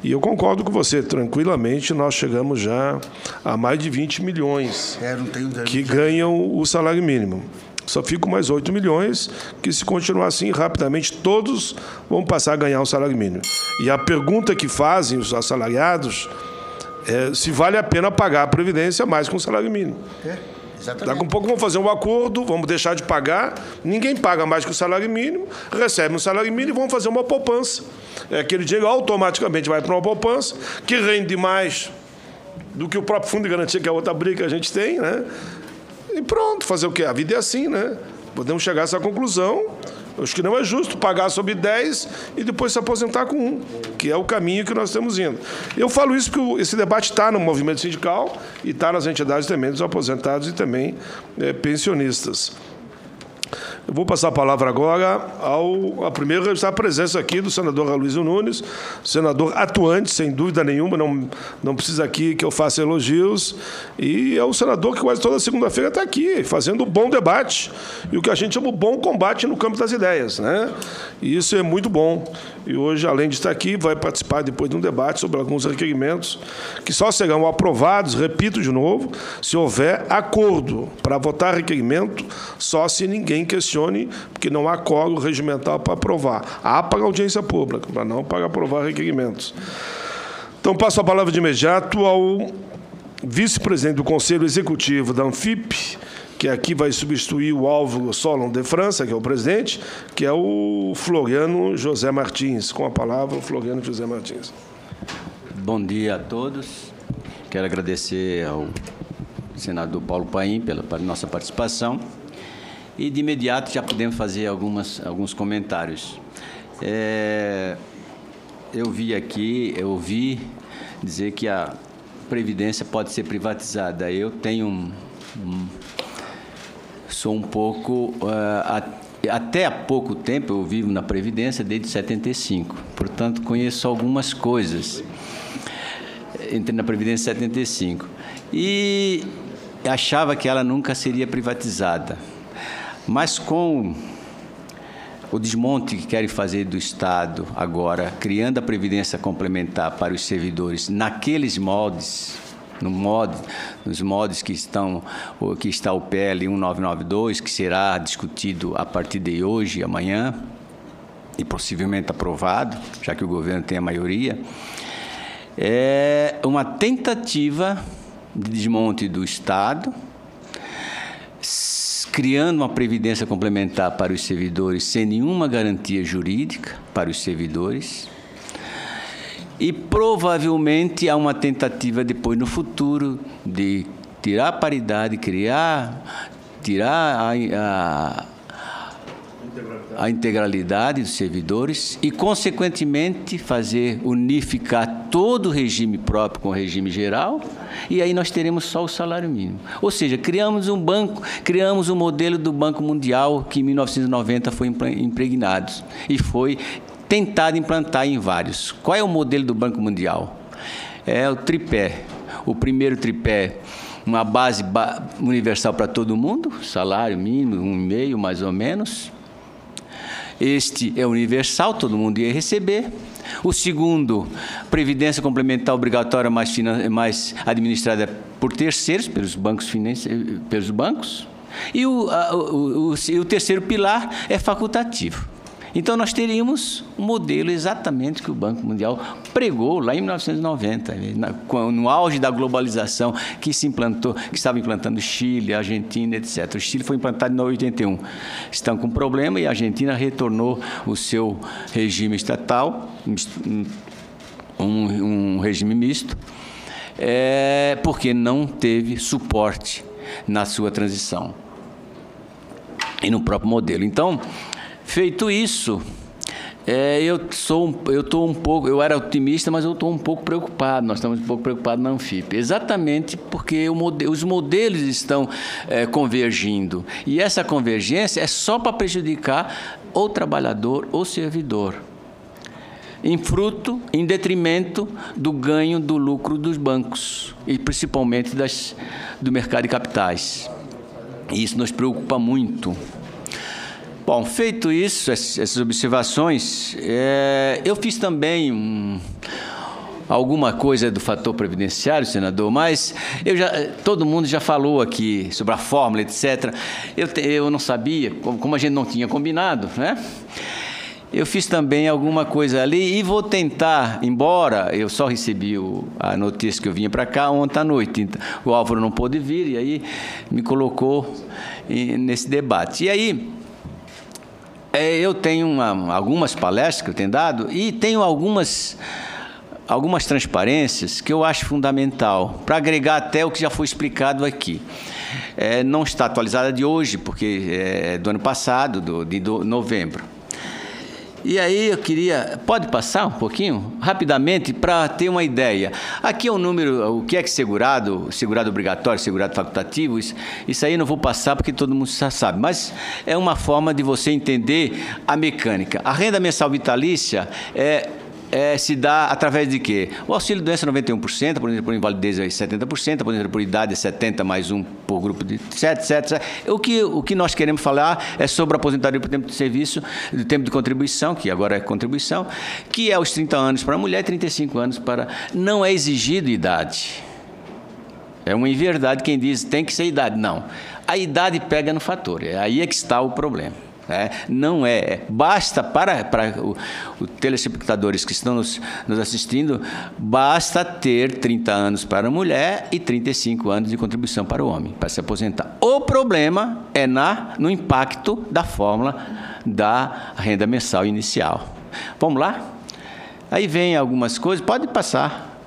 E eu concordo com você, tranquilamente, nós chegamos já a mais de 20 milhões que ganham o salário mínimo. Só ficam mais 8 milhões, que se continuar assim, rapidamente todos vão passar a ganhar o salário mínimo. E a pergunta que fazem os assalariados é se vale a pena pagar a Previdência mais com o salário mínimo. Exatamente. Daqui a pouco vamos fazer um acordo, vamos deixar de pagar, ninguém paga mais que o salário mínimo, recebe um salário mínimo e vamos fazer uma poupança. Aquele dinheiro automaticamente vai para uma poupança, que rende mais do que o próprio fundo de garantia, que é a outra briga que a gente tem, né? E pronto, fazer o quê? A vida é assim, né? Podemos chegar a essa conclusão. Acho que não é justo pagar sobre 10 e depois se aposentar com 1, que é o caminho que nós estamos indo. Eu falo isso porque esse debate está no movimento sindical e está nas entidades também dos aposentados e também pensionistas. Eu vou passar a palavra agora a primeiro registrar a presença aqui do senador Aloysio Nunes, senador atuante, sem dúvida nenhuma, não precisa aqui que eu faça elogios, e é o senador que quase toda segunda-feira está aqui, fazendo um bom debate, e o que a gente chama de bom combate no campo das ideias, né? E isso é muito bom. E hoje, além de estar aqui, vai participar depois de um debate sobre alguns requerimentos que só serão aprovados, repito de novo, se houver acordo para votar requerimento, só se ninguém questione, porque não há quórum regimental para aprovar. Há para audiência pública, mas não para aprovar requerimentos. Então, passo a palavra de imediato ao vice-presidente do Conselho Executivo da Anfip, que aqui vai substituir o Álvaro Solon de França, que é o presidente, que é o Floriano José Martins. Com a palavra, o Floriano José Martins. Bom dia a todos. Quero agradecer ao senador Paulo Paim pela nossa participação. E, de imediato, já podemos fazer alguns comentários. Eu ouvi dizer que a Previdência pode ser privatizada. Eu tenho sou um pouco... até há pouco tempo eu vivo na Previdência, desde 75. Portanto, conheço algumas coisas. Entrei na Previdência em 75. E achava que ela nunca seria privatizada. Mas com o desmonte que querem fazer do Estado agora, criando a Previdência Complementar para os servidores naqueles moldes, nos moldes que está o PL 1992, que será discutido a partir de hoje e amanhã, e possivelmente aprovado, já que o governo tem a maioria, é uma tentativa de desmonte do Estado, criando uma previdência complementar para os servidores sem nenhuma garantia jurídica para os servidores, e provavelmente há uma tentativa depois no futuro de tirar a paridade, tirar a integralidade dos servidores e, consequentemente, unificar todo o regime próprio com o regime geral, e aí nós teremos só o salário mínimo. Ou seja, criamos um modelo do Banco Mundial que em 1990 foi impregnado e foi tentado implantar em vários. Qual é o modelo do Banco Mundial? É o tripé. O primeiro tripé, uma base universal para todo mundo, salário mínimo, 1,5 mais ou menos. Este é universal, todo mundo ia receber. O segundo, previdência complementar obrigatória mais administrada por terceiros, pelos bancos. E o terceiro pilar é facultativo. Então, nós teríamos um modelo exatamente que o Banco Mundial pregou lá em 1990, no auge da globalização que estava implantando Chile, Argentina, etc. O Chile foi implantado em 1981. Estão com problema e a Argentina retornou o seu regime estatal, um regime misto, porque não teve suporte na sua transição e no próprio modelo. Então, feito isso, eu era otimista, mas eu estou um pouco preocupado. Nós estamos um pouco preocupados na Anfip, exatamente porque os modelos estão convergindo. E essa convergência é só para prejudicar o trabalhador ou servidor, em detrimento do ganho do lucro dos bancos, e principalmente do mercado de capitais. E isso nos preocupa muito. Bom, feito isso, essas observações, eu fiz também alguma coisa do fator previdenciário, senador, mas todo mundo já falou aqui sobre a fórmula, etc. Eu não sabia, como a gente não tinha combinado, né? Eu fiz também alguma coisa ali e vou tentar, embora eu só recebi a notícia que eu vinha para cá ontem à noite, então, o Álvaro não pôde vir e aí me colocou nesse debate. E aí, eu tenho algumas palestras que eu tenho dado e tenho algumas transparências que eu acho fundamental, para agregar até o que já foi explicado aqui. Não está atualizada de hoje, porque é do ano passado, de novembro. E aí eu queria... Pode passar um pouquinho? Rapidamente, para ter uma ideia. Aqui é o número, o que é segurado obrigatório, segurado facultativo, isso aí eu não vou passar porque todo mundo já sabe, mas é uma forma de você entender a mecânica. A renda mensal vitalícia se dá através de quê? O auxílio-doença 91%, por invalidez é 70%, por idade é 70% mais um por grupo de 7. O que nós queremos falar é sobre a aposentadoria por tempo de serviço, do tempo de contribuição, que agora é contribuição, que é os 30 anos para a mulher e 35 anos para... Não é exigido idade. É uma inverdade quem diz tem que ser idade. Não. A idade pega no fator. Aí é que está o problema. Não é. Basta para os telespectadores que estão nos assistindo, basta ter 30 anos para a mulher e 35 anos de contribuição para o homem, para se aposentar. O problema é no impacto da fórmula da renda mensal inicial. Vamos lá? Aí vem algumas coisas, pode passar.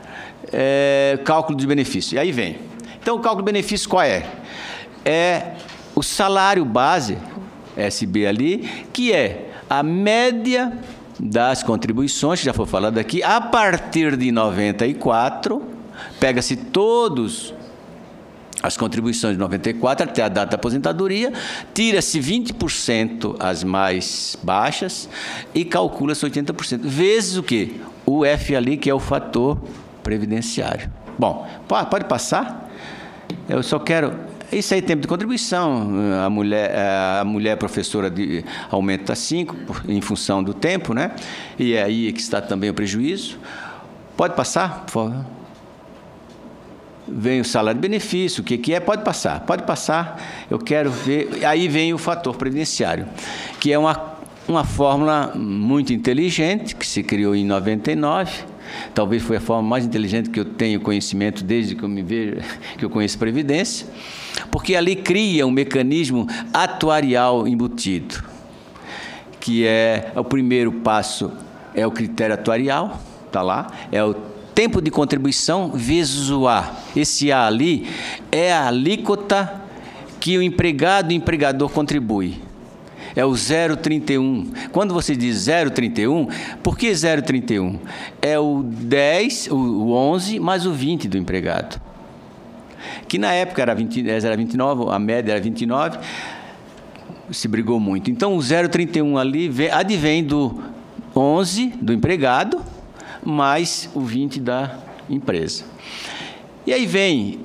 Cálculo de benefício. E aí vem. Então, o cálculo de benefício qual é? É o salário base, SB ali, que é a média das contribuições, que já foi falado aqui, a partir de 94, pega-se todas as contribuições de 94 até a data da aposentadoria, tira-se 20% as mais baixas e calcula-se 80%. Vezes o quê? O F ali, que é o fator previdenciário. Bom, pode passar? Eu só quero... Isso aí, tempo de contribuição, a mulher professora aumenta 5 em função do tempo, né? E é aí que está também o prejuízo. Pode passar, por favor? Vem o salário de benefício, o que é? Pode passar. Eu quero ver. Aí vem o fator previdenciário, que é uma fórmula muito inteligente, que se criou em 99. Talvez foi a forma mais inteligente que eu tenho conhecimento desde que eu me vejo, que eu conheço Previdência, porque ali cria um mecanismo atuarial embutido, que é o primeiro passo, é o critério atuarial, está lá, é o tempo de contribuição vezes o A. Esse A ali é a alíquota que o empregado e o empregador contribui. É o 0,31. Quando você diz 0,31, por que 0,31? É o 10, o 11 mais o 20 do empregado. Que na época era 29, a média era 29, se brigou muito. Então o 0,31 ali advém do 11 do empregado mais o 20 da empresa. E aí vem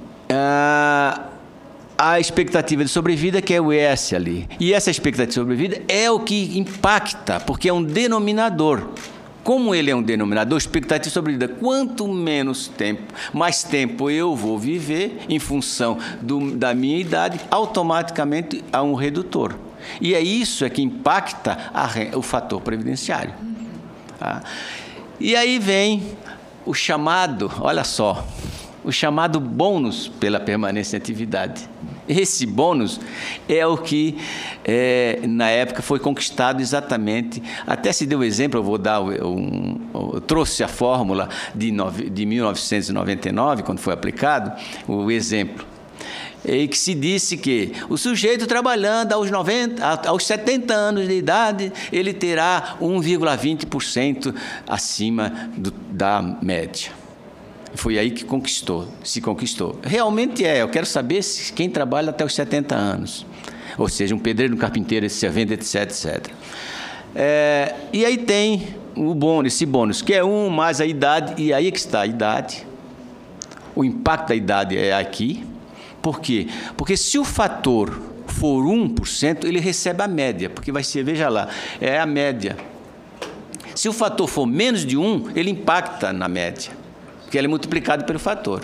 a expectativa de sobrevida, que é o ES ali. E essa expectativa de sobrevida é o que impacta, porque é um denominador. Como ele é um denominador, expectativa de sobrevida, quanto menos tempo, mais tempo eu vou viver em função da minha idade, automaticamente há um redutor. E é isso que impacta o fator previdenciário. Tá? E aí vem o chamado, olha só, o chamado bônus pela permanência em atividade. Esse bônus é o que, na época, foi conquistado exatamente. Até se deu exemplo, eu vou dar eu trouxe a fórmula de 1999, quando foi aplicado, o exemplo. E que se disse que o sujeito trabalhando aos 70 anos de idade, ele terá 1,20% acima da média. Foi aí que se conquistou. Realmente eu quero saber quem trabalha até os 70 anos. Ou seja, um pedreiro, um carpinteiro, esse servente, etc. E aí tem esse bônus, que é 1 mais a idade, e aí é que está a idade. O impacto da idade é aqui. Por quê? Porque se o fator for 1%, ele recebe a média, porque vai ser, veja lá, é a média. Se o fator for menos de 1, ele impacta na média, porque ele é multiplicado pelo fator.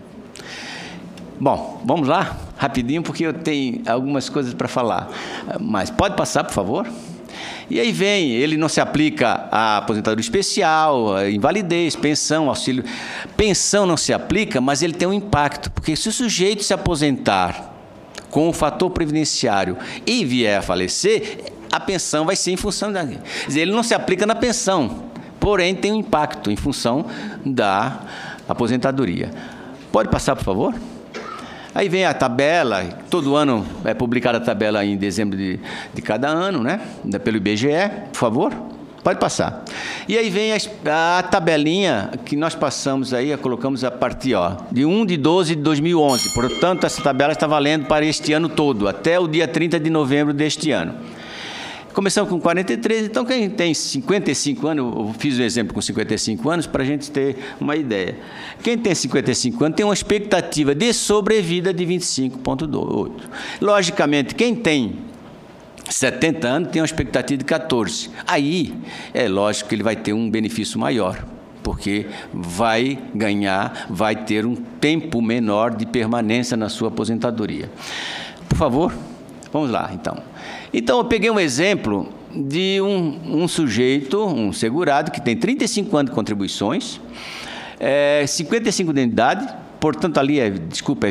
Bom, vamos lá, rapidinho, porque eu tenho algumas coisas para falar. Mas pode passar, por favor? E aí vem, ele não se aplica à aposentadoria especial, à invalidez, pensão, auxílio. Pensão não se aplica, mas ele tem um impacto, porque se o sujeito se aposentar com o fator previdenciário e vier a falecer, a pensão vai ser em função da... Quer dizer, ele não se aplica na pensão, porém tem um impacto em função da aposentadoria. Pode passar, por favor? Aí vem a tabela, todo ano é publicada a tabela em dezembro de cada ano, né? Pelo IBGE, por favor, pode passar. E aí vem a tabelinha que nós passamos aí, colocamos a partir de 1/12/2011. Portanto, essa tabela está valendo para este ano todo, até o dia 30 de novembro deste ano. Começamos com 43, então quem tem 55 anos, eu fiz um exemplo com 55 anos para a gente ter uma ideia. Quem tem 55 anos tem uma expectativa de sobrevida de 25,8. Logicamente, quem tem 70 anos tem uma expectativa de 14. Aí, é lógico que ele vai ter um benefício maior, porque vai ganhar, vai ter um tempo menor de permanência na sua aposentadoria. Por favor, vamos lá, então. Então, eu peguei um exemplo de um sujeito, um segurado, que tem 35 anos de contribuições, 55 de idade, portanto, ali é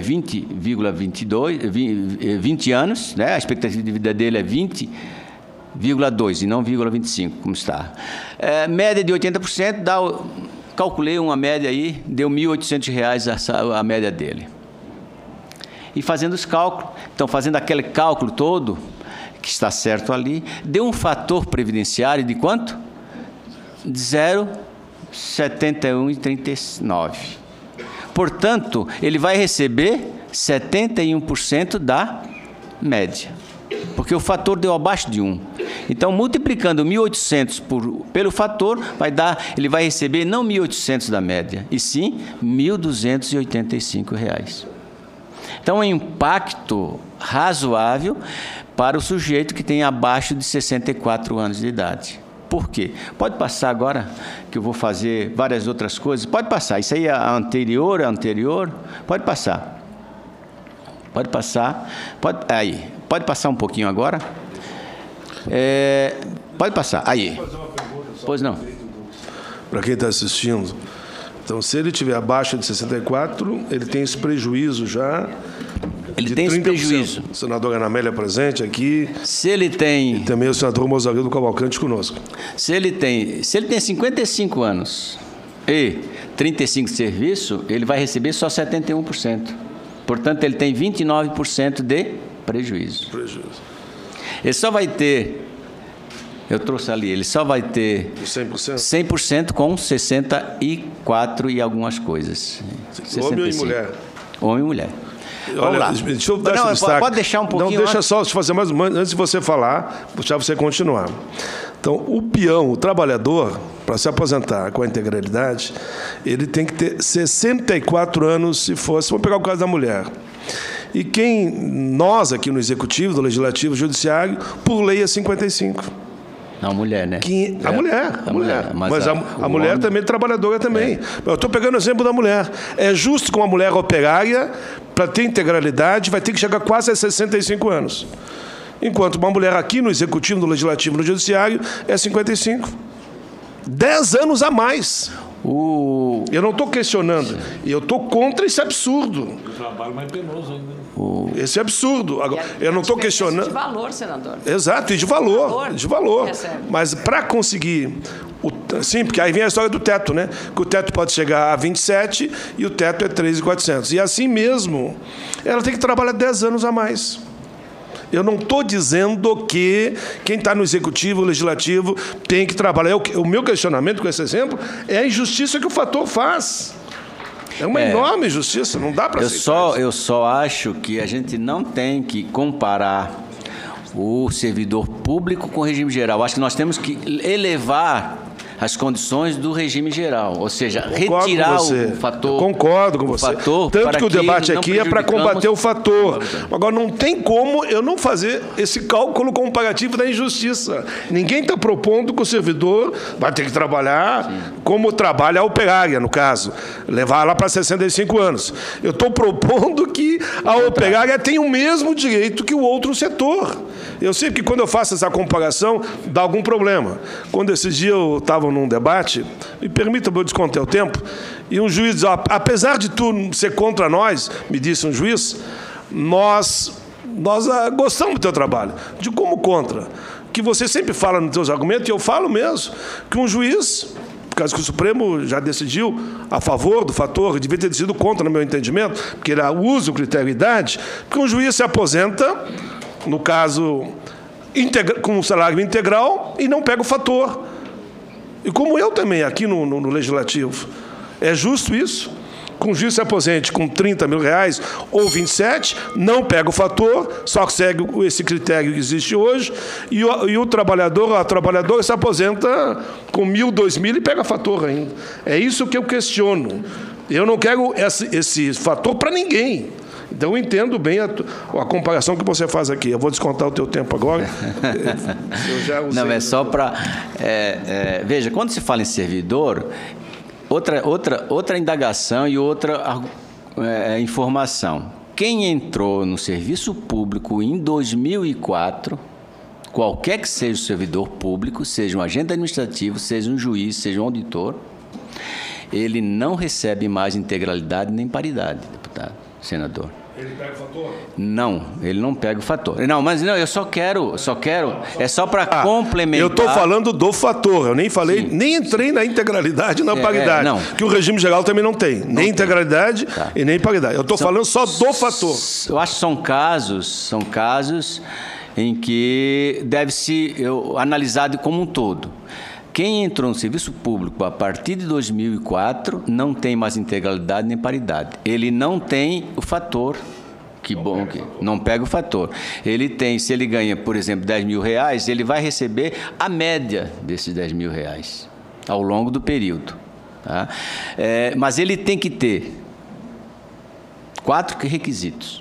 20 anos, né? A expectativa de vida dele é 20,2 e não 0,25, como está. Média de 80%, calculei uma média aí, deu R$ 1.800 a média dele. E fazendo os cálculos, então, fazendo aquele cálculo todo, que está certo ali, deu um fator previdenciário de quanto? 0,7139. Portanto, ele vai receber 71% da média, porque o fator deu abaixo de 1. Então, multiplicando 1.800 pelo fator, ele vai receber não 1.800 da média, e sim R$ 1.285. Então, é um impacto razoável para o sujeito que tem abaixo de 64 anos de idade. Por quê? Pode passar agora, que eu vou fazer várias outras coisas. Pode passar. Isso aí é a anterior. Pode passar. Pode passar. Pode passar um pouquinho agora. Pode passar. Aí. Pois não. Para quem está assistindo, então, se ele tiver abaixo de 64, ele tem esse prejuízo já. Ele tem esse prejuízo. A senadora Ana Amélia presente aqui. Se ele tem... E também o senador Mozarino Cavalcante conosco. Se ele tem 55 anos e 35 de serviço, ele vai receber só 71%. Portanto, ele tem 29% de prejuízo. Ele só vai ter... Eu trouxe ali, ele só vai ter 100% com 64 e algumas coisas. Homem ou mulher? Homem e mulher. Olha, deixa eu dar esse destaque. Pode deixar um pouquinho. Não, deixa só te fazer mais antes de você falar, deixar você continuar. Então, o peão, o trabalhador, para se aposentar com a integralidade, ele tem que ter 64 anos, se fosse. Vamos pegar o caso da mulher. E nós aqui no Executivo, do Legislativo, Judiciário, por lei é 55. Não, mulher, né? A mulher. Mas a mulher homem... também é trabalhadora também. Eu estou pegando o exemplo da mulher. É justo que uma mulher operária, para ter integralidade, vai ter que chegar quase a 65 anos. Enquanto uma mulher aqui no Executivo, no Legislativo, no Judiciário, é 55. 10 anos a mais. Eu não estou questionando. Eu estou contra esse absurdo. O trabalho mais penoso ainda. Esse absurdo. Agora, eu não estou questionando. De valor, senador. Exato, e de valor. De valor. Recebe. Mas para conseguir. Sim, porque aí vem a história do teto, né? Que o teto pode chegar a 27 e o teto é 3.400. E assim mesmo, ela tem que trabalhar 10 anos a mais. Eu não estou dizendo que quem está no Executivo, Legislativo, tem que trabalhar. O meu questionamento com esse exemplo é a injustiça que o fator faz. É uma enorme injustiça, não dá para aceitar. Eu só acho que a gente não tem que comparar o servidor público com o regime geral. Acho que nós temos que elevar as condições do regime geral, ou seja, Concordo retirar com você. o fator. Concordo com você. Fator, tanto que o debate não aqui é para combater o fator. Agora, não tem como eu não fazer esse cálculo comparativo da injustiça. Ninguém está propondo que o servidor vai ter que trabalhar como trabalha a operária, no caso, levar lá para 65 anos. Eu estou propondo que a operária tenha o mesmo direito que o outro setor. Eu sei que quando eu faço essa comparação, dá algum problema. Quando esses dias eu estava num debate, me permita eu descontar o tempo, e um juiz diz, apesar de tu ser contra nós, me disse um juiz, nós gostamos do teu trabalho. De como contra? Que você sempre fala nos teus argumentos, e eu falo mesmo, que um juiz, por causa que o Supremo já decidiu a favor do fator, devia ter decidido contra, no meu entendimento, porque ele usa o critério de idade, porque um juiz se aposenta, no caso, com um salário integral, e não pega o fator. E como eu também, aqui no Legislativo. É justo isso? Com o juiz se aposente com 30 mil reais ou 27, não pega o fator, só segue esse critério que existe hoje, e o trabalhador, a trabalhadora se aposenta com 1.000, 2.000 e pega fator ainda. É isso que eu questiono. Eu não quero esse fator para ninguém. Então, eu entendo bem a comparação que você faz aqui. Eu vou descontar o teu tempo agora. Eu já usei. Não, é só para... veja, quando se fala em servidor, outra indagação e outra informação. Quem entrou no serviço público em 2004, qualquer que seja o servidor público, seja um agente administrativo, seja um juiz, seja um auditor, ele não recebe mais integralidade nem paridade, deputado, senador. Ele pega o fator? Não, ele não pega o fator. Não, mas não, eu só quero, é só para complementar. Eu estou falando do fator, eu nem falei, nem entrei na integralidade e na paridade, não. Que o regime geral também não tem, nem integralidade e nem paridade. Eu estou falando só do fator. Eu acho que são casos em que deve se analisar como um todo. Quem entrou no serviço público a partir de 2004 não tem mais integralidade nem paridade. Ele não tem o fator, que bom que não pega o fator. Ele tem, se ele ganha, por exemplo, 10 mil reais, ele vai receber a média desses 10 mil reais ao longo do período. Tá? Mas ele tem que ter 4 requisitos: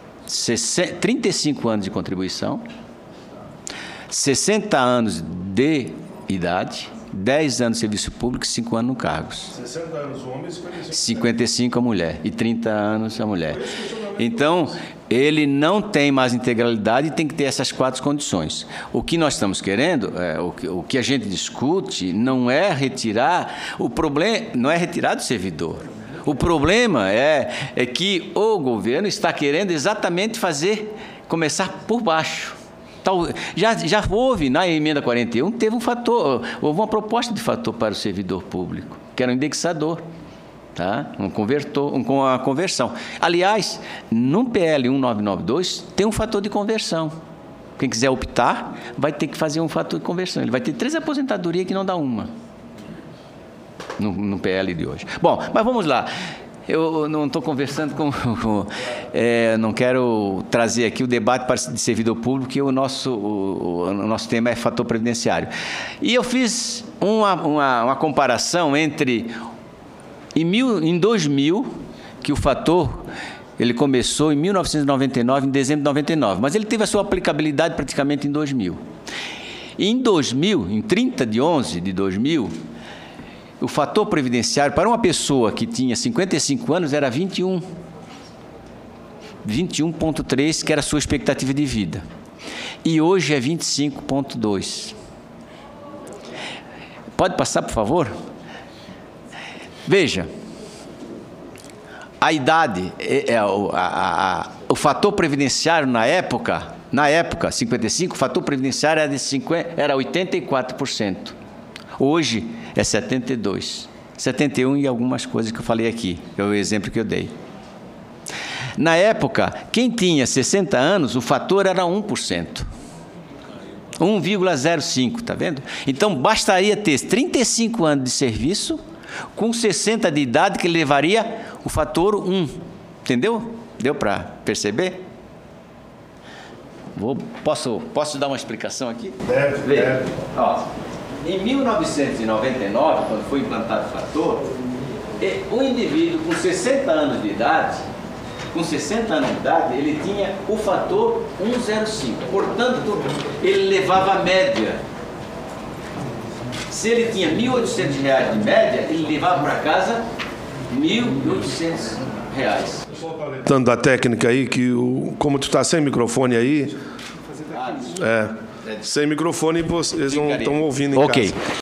35 anos de contribuição, 60 anos de idade, 10 anos de serviço público e 5 anos no cargos. 60 anos o homem e 55 a mulher. E 30 anos a mulher. Então, ele não tem mais integralidade e tem que ter essas 4 condições. O que nós estamos querendo, o que a gente discute, não é retirar, o problema não é retirar do servidor. O problema é que o governo está querendo exatamente começar por baixo. Já houve, na emenda 41, houve uma proposta de fator para o servidor público, que era um indexador, tá? Com a conversão. Aliás, no PL 1992 tem um fator de conversão. Quem quiser optar, vai ter que fazer um fator de conversão. Ele vai ter 3 aposentadorias que não dá uma, no PL de hoje. Bom, mas vamos lá. Eu não estou conversando não quero trazer aqui o debate de servidor público, que o nosso tema é fator previdenciário. E eu fiz uma comparação entre em 2000, que o fator ele começou em 1999, em dezembro de 99, mas ele teve a sua aplicabilidade praticamente em 2000. E em 2000, em 30/11 de 2000, o fator previdenciário para uma pessoa que tinha 55 anos era 21,3, que era a sua expectativa de vida. E hoje é 25,2. Pode passar, por favor? Veja, a idade, o fator previdenciário na época, 55, o fator previdenciário era 84%. Hoje é 72%, 71% e algumas coisas que eu falei aqui, é o exemplo que eu dei. Na época, quem tinha 60 anos, o fator era 1%. 1,05, tá vendo? Então, bastaria ter 35 anos de serviço com 60 de idade, que levaria o fator 1. Entendeu? Deu para perceber? Posso dar uma explicação aqui? Deve. Ó. Em 1999, quando foi implantado o fator, o indivíduo com 60 anos de idade, ele tinha o fator 105. Portanto, ele levava a média. Se ele tinha R$ 1.800 de média, ele levava para casa R$ 1.800. Tanto da técnica aí, que como tu está sem microfone aí, sem microfone, vocês não estão ouvindo em casa.